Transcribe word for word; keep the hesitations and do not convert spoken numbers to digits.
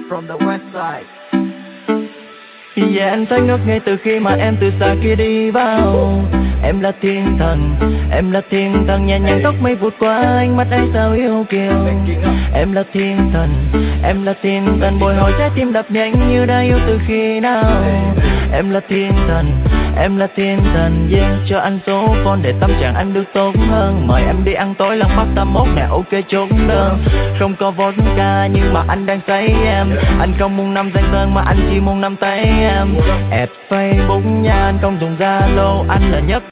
from the west side. Yeah, anh thấy ngất ngay từ khi mà em từ xa kia đi vào. Em là thiên thần, em là thiên thần, nhẹ nhàng tóc mây vụt qua ánh mắt ấy sao yêu kiều. Em là thiên thần, em là thiên thần, bồi hồi trái tim đập nhanh như đã yêu từ khi nào. Em là thiên thần, em là thiên thần, yeah, cho anh số phone để tâm trạng anh được tốt hơn. Mời em đi ăn tối lần mắt tám mốt nè, ok chốt đơn. Không có vodka nhưng mà anh đang say em. Anh không muốn nắm danh tên mà anh chỉ muốn nắm tay em. Add Facebook nha, anh không dùng Zalo, anh là nhất.